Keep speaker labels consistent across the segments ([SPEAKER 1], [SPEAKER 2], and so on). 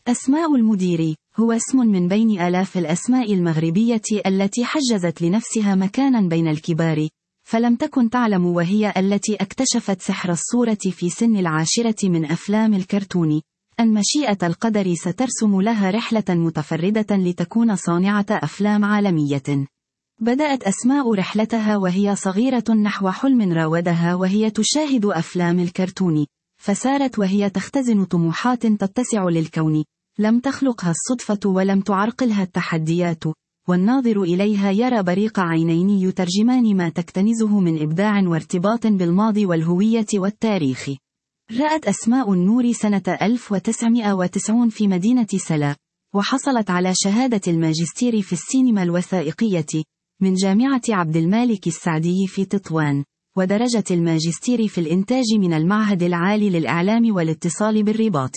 [SPEAKER 1] أسماء المدير هو اسم من بين آلاف الأسماء المغربية التي حجزت لنفسها مكانا بين الكبار، فلم تكن تعلم وهي التي اكتشفت سحر الصورة في سن 10 من أفلام الكرتون، أن مشيئة القدر سترسم لها رحلة متفردة لتكون صانعة أفلام عالمية. بدأت أسماء رحلتها وهي صغيرة نحو حلم راودها وهي تشاهد أفلام الكرتون، فسارت وهي تختزن طموحات تتسع للكون، لم تخلقها الصدفة ولم تعرقلها التحديات، والناظر إليها يرى بريق عينين يترجمان ما تكتنزه من إبداع وارتباط بالماضي والهوية والتاريخ. رأت أسماء النور سنة 1990 في مدينة سلا، وحصلت على شهادة الماجستير في السينما الوثائقية من جامعة عبد المالك السعدي في تطوان، ودرجة الماجستير في الإنتاج من المعهد العالي للإعلام والاتصال بالرباط.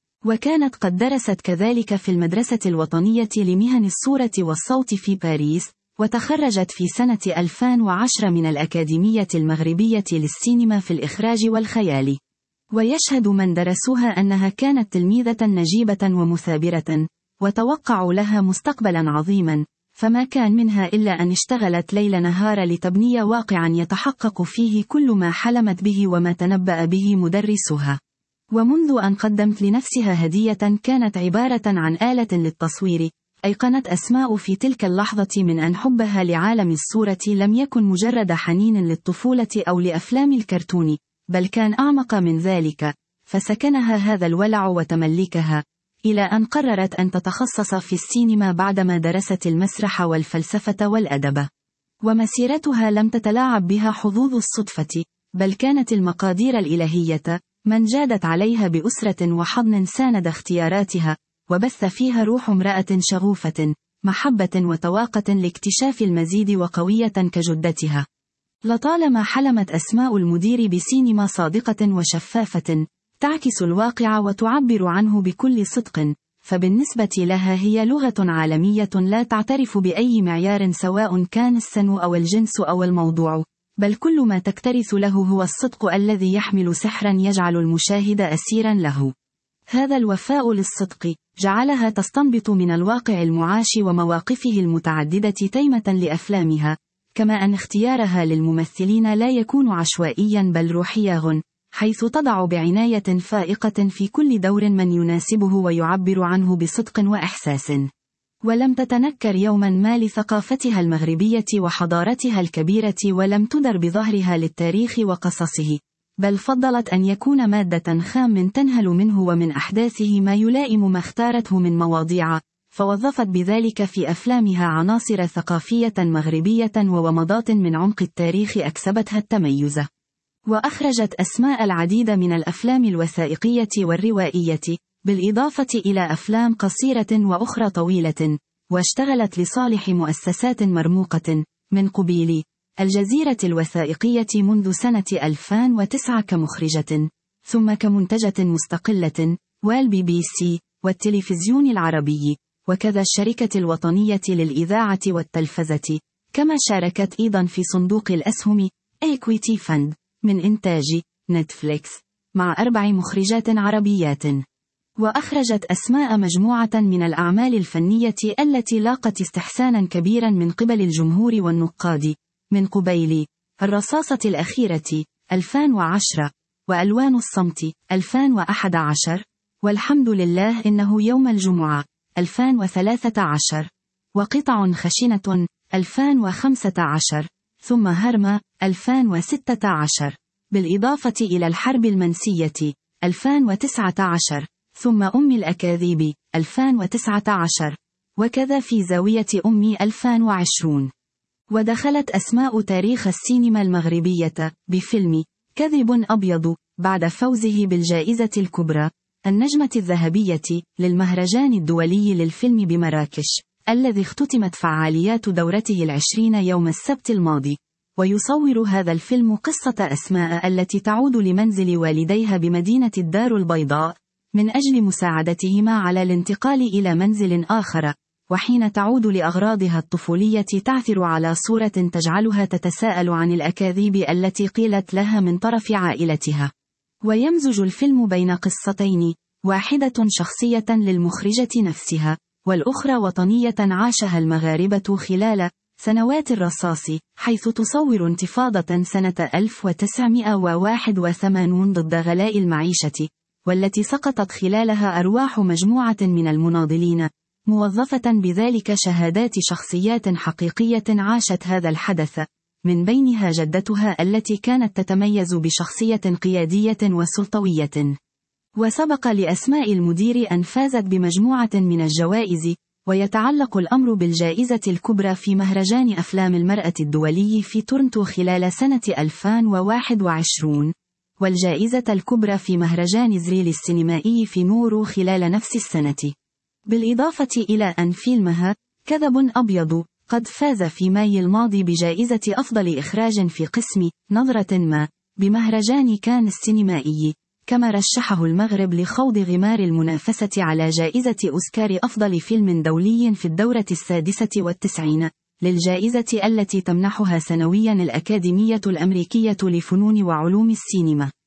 [SPEAKER 1] وكانت قد درست كذلك في المدرسة الوطنية لمهن الصورة والصوت في باريس، وتخرجت في سنة 2010 من الأكاديمية المغربية للسينما في الإخراج والخيال. ويشهد من درسوها أنها كانت تلميذة نجيبة ومثابرة، وتوقعوا لها مستقبلا عظيما، فما كان منها إلا أن اشتغلت ليل نهار لتبني واقعا يتحقق فيه كل ما حلمت به وما تنبأ به مدرسها. ومنذ أن قدمت لنفسها هدية كانت عبارة عن آلة للتصوير، أيقنت أسماء في تلك اللحظة من أن حبها لعالم الصورة لم يكن مجرد حنين للطفولة أو لأفلام الكرتون، بل كان أعمق من ذلك، فسكنها هذا الولع وتملكها، إلى أن قررت أن تتخصص في السينما بعدما درست المسرح والفلسفة والأدب. ومسيرتها لم تتلاعب بها حظوظ الصدفة، بل كانت المقادير الإلهية من جادت عليها بأسرة وحضن ساند اختياراتها، وبث فيها روح امرأة شغوفة، محبة وتواقة لاكتشاف المزيد وقوية كجدتها. لطالما حلمت أسماء المدير بسينما صادقة وشفافة، تعكس الواقع وتعبر عنه بكل صدق، فبالنسبة لها هي لغة عالمية لا تعترف بأي معيار سواء كان السن أو الجنس أو الموضوع، بل كل ما تكترث له هو الصدق الذي يحمل سحرا يجعل المشاهد أسيرا له. هذا الوفاء للصدق جعلها تستنبط من الواقع المعاش ومواقفه المتعددة تيمة لأفلامها، كما أن اختيارها للممثلين لا يكون عشوائيا بل روحيا، حيث تضع بعناية فائقة في كل دور من يناسبه ويعبر عنه بصدق وإحساس. ولم تتنكر يوما ما لثقافتها المغربية وحضارتها الكبيرة، ولم تدر بظهرها للتاريخ وقصصه، بل فضلت أن يكون مادة خام تنهل منه ومن أحداثه ما يلائم ما اختارته من مواضيع، فوظفت بذلك في أفلامها عناصر ثقافية مغربية وومضات من عمق التاريخ أكسبتها التميز. وأخرجت أسماء العديد من الأفلام الوثائقية والروائية، بالإضافة إلى أفلام قصيرة وأخرى طويلة، واشتغلت لصالح مؤسسات مرموقة، من قبيل الجزيرة الوثائقية منذ سنة 2009 كمخرجة، ثم كمنتجة مستقلة، والBBC والتلفزيون العربي، وكذا الشركة الوطنية للإذاعة والتلفزة، كما شاركت أيضا في صندوق الأسهم Equity Fund من إنتاج نتفليكس مع 4 مخرجات عربيات. وأخرجت أسماء مجموعة من الأعمال الفنية التي لاقت استحسانا كبيرا من قبل الجمهور والنقاد، من قبيل الرصاصة الأخيرة 2010، وألوان الصمت 2011، والحمد لله إنه يوم الجمعة 2013، وقطع خشنة 2015، ثم هرمة 2016، بالإضافة إلى الحرب المنسية 2019، ثم أم الأكاذيب 2019، وكذا في زاوية أمي 2020. ودخلت أسماء تاريخ السينما المغربية بفيلم كذب أبيض بعد فوزه بالجائزة الكبرى النجمة الذهبية للمهرجان الدولي للفيلم بمراكش، الذي اختتمت فعاليات دورته 20 يوم السبت الماضي. ويصور هذا الفيلم قصة أسماء التي تعود لمنزل والديها بمدينة الدار البيضاء من أجل مساعدتهما على الانتقال إلى منزل آخر، وحين تعود لأغراضها الطفولية تعثر على صورة تجعلها تتساءل عن الأكاذيب التي قيلت لها من طرف عائلتها. ويمزج الفيلم بين قصتين، واحدة شخصية للمخرجة نفسها، والأخرى وطنية عاشها المغاربة خلال سنوات الرصاص، حيث تصور انتفاضة سنة 1981 ضد غلاء المعيشة، والتي سقطت خلالها أرواح مجموعة من المناضلين، موظفة بذلك شهادات شخصيات حقيقية عاشت هذا الحدث، من بينها جدتها التي كانت تتميز بشخصية قيادية وسلطوية. وسبق لأسماء المدير أن فازت بمجموعة من الجوائز، ويتعلق الأمر بالجائزة الكبرى في مهرجان أفلام المرأة الدولي في تورنتو خلال سنة 2021، والجائزة الكبرى في مهرجان زريل السينمائي في نورو خلال نفس السنة. بالإضافة إلى أن فيلمها كذب أبيض قد فاز في ماي الماضي بجائزة أفضل إخراج في قسم نظرة ما بمهرجان كان السينمائي، كما رشحه المغرب لخوض غمار المنافسة على جائزة أوسكار أفضل فيلم دولي في الدورة 96 للجائزة التي تمنحها سنويا الأكاديمية الأمريكية لفنون وعلوم السينما.